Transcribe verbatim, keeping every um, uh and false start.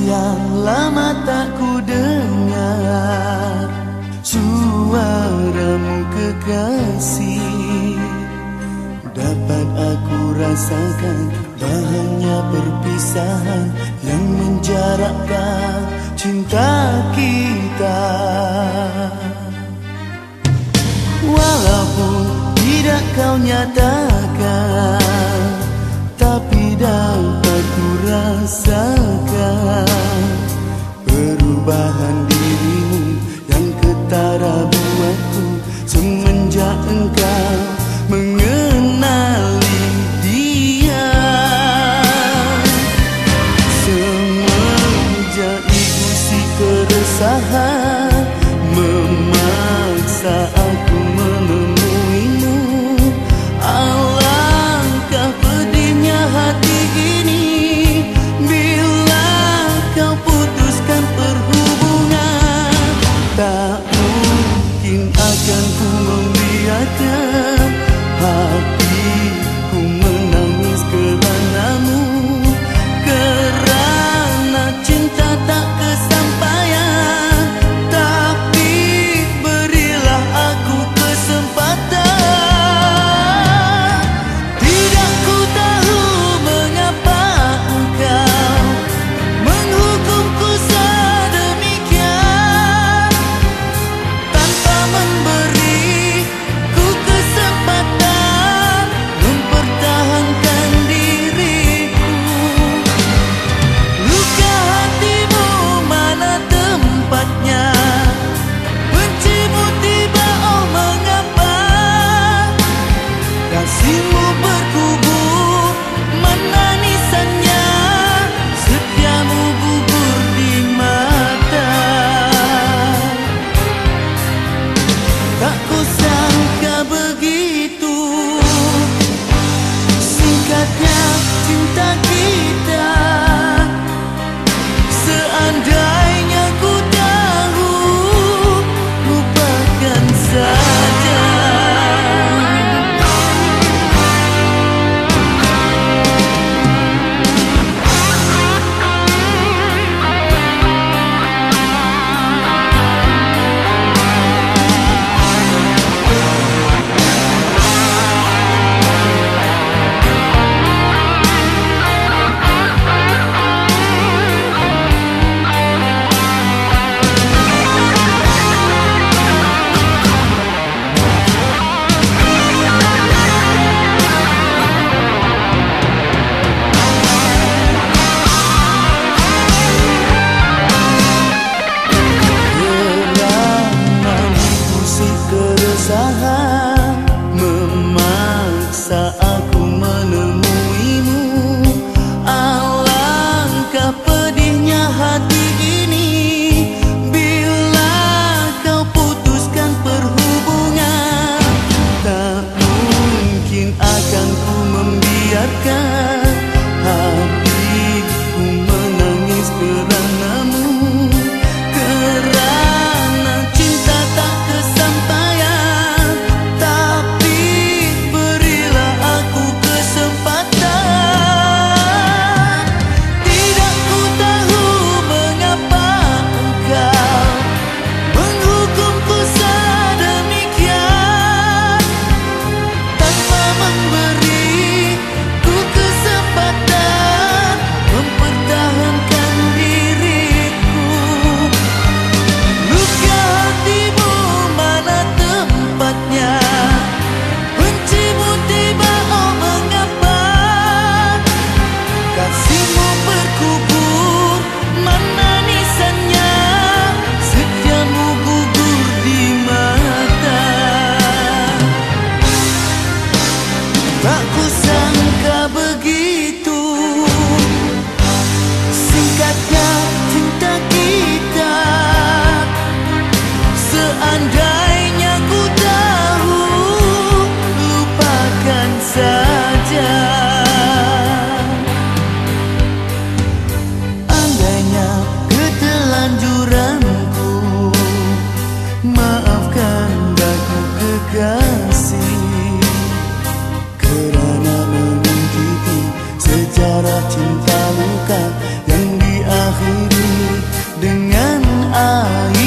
yang lama tak ku dengar suaramu kekasih. Dapat aku rasakan bahagia perpisahan yang menjarakkan cinta kita. Walaupun tidak kau nyatakan, tapi dapat ku rasakan perubahan dirimu yang ketara buatku semenjak engkau mengenali dia. Semenjak itu si keresahan memaksa aku menemuimu. Alangkah pedihnya hati ini bila kau putuskan perhubungan. Tak mungkin akan ku membiarkan hatiku menangis keranamu, kerana cinta tak kesampaian. Tapi berilah aku kesempatan. Tidak ku tahu mengapa engkau menghukumku sedemikian, tanpa memberiku kesempatan mempertahankan diriku. Luka hatimu mana tempatnya? Bencimu tiba, oh mengapa? Kasihmu berkubur, mana nisannya? Setiamu gugur di mata. Tak kusangka begitu singkatnya cinta kita. Seandainya ku tahu, lupakan saja. Memaksa aku menemuimu. Alangkah pedihnya hati ini bila kau putuskan perhubungan. Tak mungkin akan ku membiarkan hatiku menangis keranamu, kerana cinta tak kesampaian. Tapi berilah aku kesempatan. Tidak ku tahu mengapa engkau menghukumku sedemikian, tanpa memberiku kesempatan mempertahankan diriku. Luka hatimu mana tempatnya? Bencimu tiba, oh mengapa? Kasihmu berkubur, mana nisannya? Setiamu gugur di mata. Tak kusangka begitu singkatnya cinta kita. Seandainya ku tahu, lupakan saja. Andainya ketelanjuranku, maafkan daku kekasih, kerana mengintip sejarah cinta luka yang diakhiri air